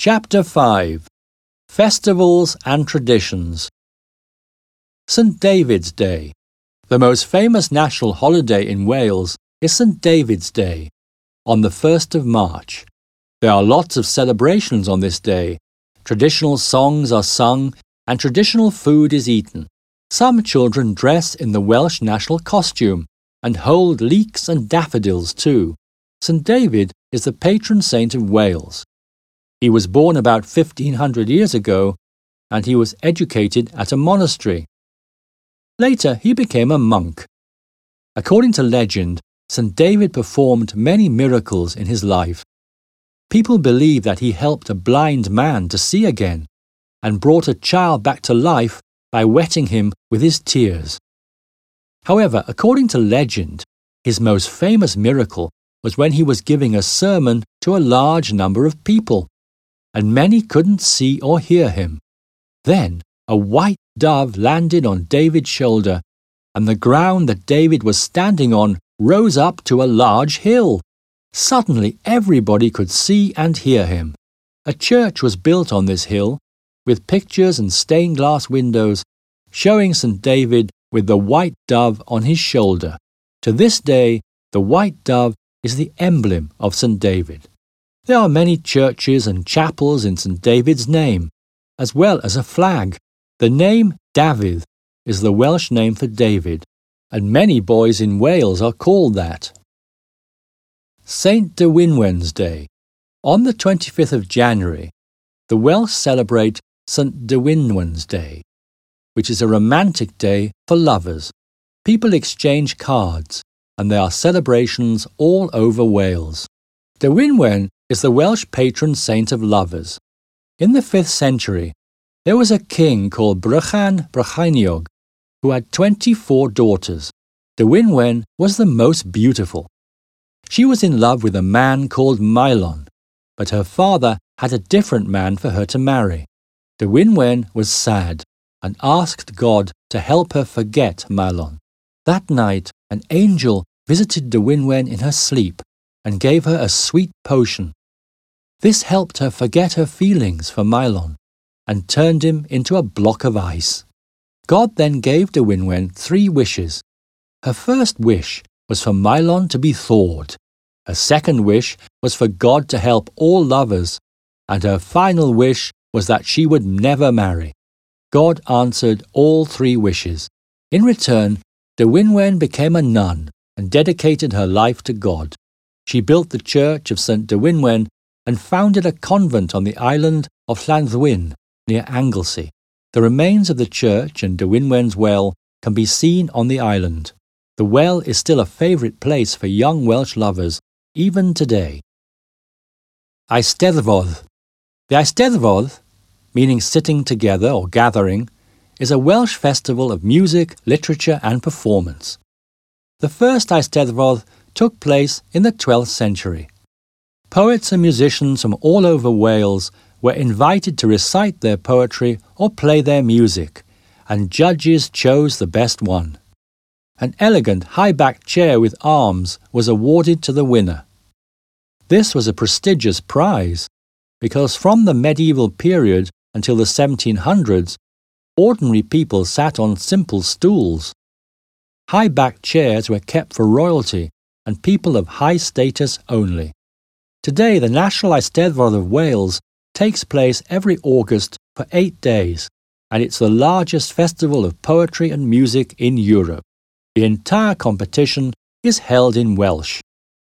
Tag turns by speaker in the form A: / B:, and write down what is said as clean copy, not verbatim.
A: Chapter 5. Festivals and Traditions. St. David's Day. The most famous national holiday in Wales is St. David's Day, on the 1st of March. There are lots of celebrations on this day. Traditional songs are sung and traditional food is eaten. Some children dress in the Welsh national costume and hold leeks and daffodils too. St. David is the patron saint of Wales. He was born about 1500 years ago, and he was educated at a monastery. Later, he became a monk. According to legend, St. David performed many miracles in his life. People believe that he helped a blind man to see again and brought a child back to life by wetting him with his tears. However, according to legend, his most famous miracle was when he was giving a sermon to a large number of people, and many couldn't see or hear him. Then a white dove landed on David's shoulder, and the ground that David was standing on rose up to a large hill. Suddenly everybody could see and hear him. A church was built on this hill, with pictures and stained glass windows, showing St. David with the white dove on his shoulder. To this day, the white dove is the emblem of St. David. There are many churches and chapels in St. David's name, as well as a flag. The name Dafydd is the Welsh name for David, and many boys in Wales are called that. St. Dwynwen's Day. On the 25th of January, the Welsh celebrate St. Dwynwen's Day, which is a romantic day for lovers. People exchange cards, and there are celebrations all over Wales. Dwynwen is the Welsh patron saint of lovers. In the 5th century, there was a king called Brychan Brycheiniog who had 24 daughters. Dwynwen was the most beautiful. She was in love with a man called Maelon, but her father had a different man for her to marry. Dwynwen was sad and asked God to help her forget Maelon. That night, an angel visited Dwynwen in her sleep and gave her a sweet potion. This helped her forget her feelings for Maelon and turned him into a block of ice. God then gave Dwynwen 3 wishes. Her first wish was for Maelon to be thawed. Her second wish was for God to help all lovers, and her final wish was that she would never marry. God answered all 3 wishes. In return, Dwynwen became a nun and dedicated her life to God. She built the church of St. Dwynwen and founded a convent on the island of Llanddwyn, near Anglesey. The remains of the church and Dwynwen's well can be seen on the island. The well is still a favourite place for young Welsh lovers, even today. Eisteddfod. The Eisteddfod, meaning sitting together or gathering, is a Welsh festival of music, literature and performance. The first Eisteddfod took place in the 12th century. Poets and musicians from all over Wales were invited to recite their poetry or play their music, and judges chose the best one. An elegant high-backed chair with arms was awarded to the winner. This was a prestigious prize because from the medieval period until the 1700s, ordinary people sat on simple stools. High-backed chairs were kept for royalty and people of high status only. Today, the National Eisteddfod of Wales takes place every August for 8 days, and it's the largest festival of poetry and music in Europe. The entire competition is held in Welsh.